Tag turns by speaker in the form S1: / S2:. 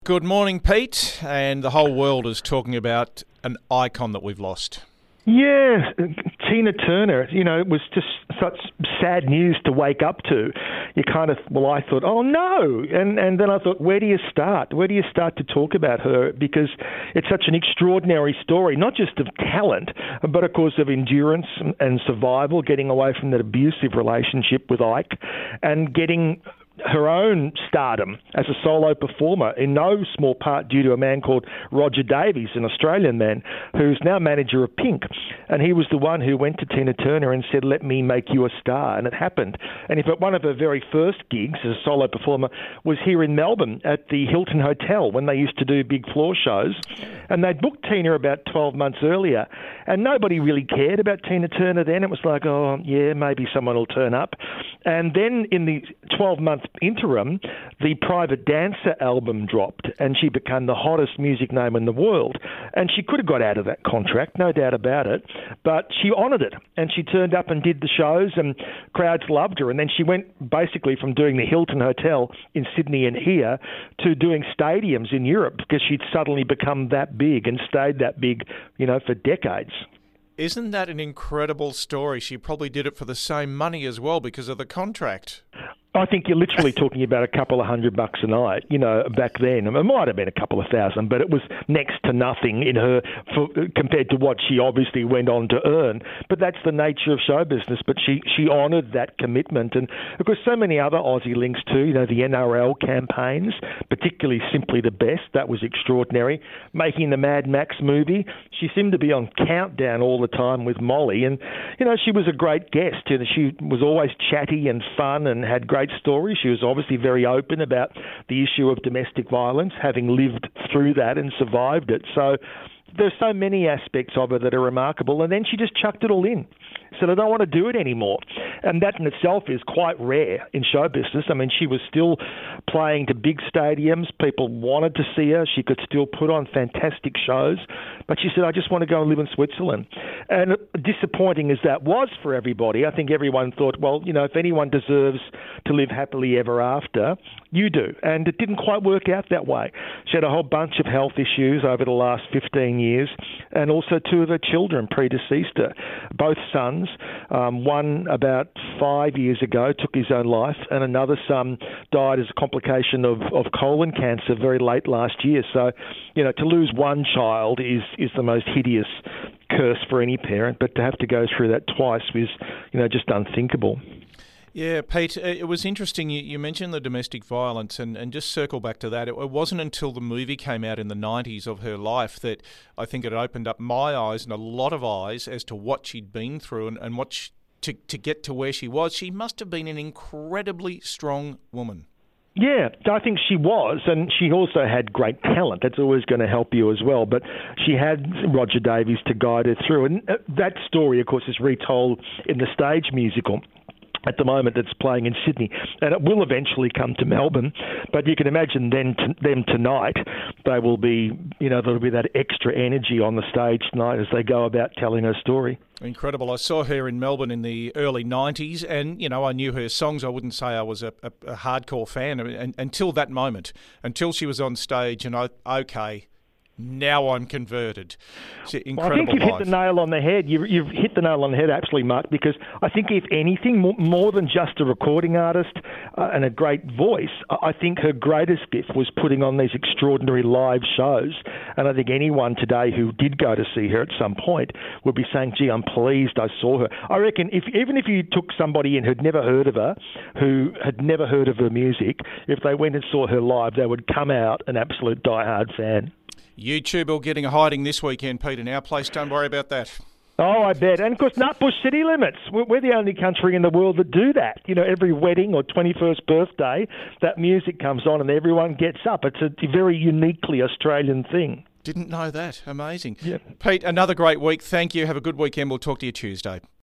S1: Good morning, Pete. And the whole world is talking about an icon that we've lost.
S2: Yeah, Tina Turner, it was just such sad news to wake up to. I thought, oh no. And then I thought, where do you start? Where do you start to talk about her? Because it's such an extraordinary story, not just of talent, but of course of endurance and survival, getting away from that abusive relationship with Ike and getting her own stardom as a solo performer, in no small part due to a man called Roger Davies, an Australian man, who's now manager of Pink. And he was the one who went to Tina Turner and said, let me make you a star. And it happened. And in fact, one of her very first gigs as a solo performer was here in Melbourne at the Hilton Hotel when they used to do big floor shows. And they'd booked Tina about 12 months earlier. And nobody really cared about Tina Turner then. It was like, oh, yeah, maybe someone will turn up. And then in the 12-month interim, the Private Dancer album dropped and she became the hottest music name in the world. And she could have got out of that contract, no doubt about it, but she honoured it and she turned up and did the shows and crowds loved her. And then she went basically from doing the Hilton Hotel in Sydney and here to doing stadiums in Europe because she'd suddenly become that big and stayed that big, for decades.
S1: Isn't that an incredible story? She probably did it for the same money as well because of the contract.
S2: I think you're literally talking about a couple of $100 a night, back then. It might have been a couple of thousand, but it was next to nothing in her compared to what she obviously went on to earn. But that's the nature of show business. But she honoured that commitment. And, of course, so many other Aussie links too, the NRL campaigns, particularly Simply the Best. That was extraordinary. Making the Mad Max movie. She seemed to be on Countdown all the time with Molly. And, she was a great guest. She was always chatty and fun and had great story. She was obviously very open about the issue of domestic violence, having lived through that and survived it. So there's so many aspects of her that are remarkable. And then she just chucked it all in. Said, I don't want to do it anymore. And that in itself is quite rare in show business. I mean, she was still playing to big stadiums. People wanted to see her. She could still put on fantastic shows. But she said, I just want to go and live in Switzerland. And disappointing as that was for everybody, I think everyone thought, well, if anyone deserves to live happily ever after, you do. And it didn't quite work out that way. She had a whole bunch of health issues over the last 15 years, and also two of her children predeceased her. Both sons. One about 5 years ago took his own life, and another son died as a complication of colon cancer very late last year. So, to lose one child is the most hideous curse for any parent, but to have to go through that twice was, just unthinkable.
S1: Yeah, Pete, it was interesting. You mentioned the domestic violence and just circle back to that. It wasn't until the movie came out in the 90s of her life that I think it opened up my eyes and a lot of eyes as to what she'd been through and what to get to where she was. She must have been an incredibly strong woman.
S2: Yeah, I think she was, and she also had great talent. That's always going to help you as well. But she had Roger Davies to guide her through. And that story, of course, is retold in the stage musical at the moment that's playing in Sydney, and it will eventually come to Melbourne. But you can imagine them tonight, they will be, there'll be that extra energy on the stage tonight as they go about telling her story.
S1: Incredible. I saw her in Melbourne in the early 90s, and, I knew her songs. I wouldn't say I was a hardcore fan until that moment, until she was on stage, and now I'm converted. Incredible.
S2: Well, I think you've hit the nail on the head. You've hit the nail on the head, absolutely, Mark, because I think if anything, more than just a recording artist and a great voice, I think her greatest gift was putting on these extraordinary live shows. And I think anyone today who did go to see her at some point would be saying, gee, I'm pleased I saw her. I reckon even if you took somebody in who'd never heard of her, who had never heard of her music, if they went and saw her live, they would come out an absolute diehard fan.
S1: YouTube will getting a hiding this weekend, Pete, in our place. Don't worry about that.
S2: Oh, I bet. And, of course, Nutbush City Limits. We're the only country in the world that do that. Every wedding or 21st birthday, that music comes on and everyone gets up. It's a very uniquely Australian thing.
S1: Didn't know that. Amazing.
S2: Yeah.
S1: Pete, another great week. Thank you. Have a good weekend. We'll talk to you Tuesday.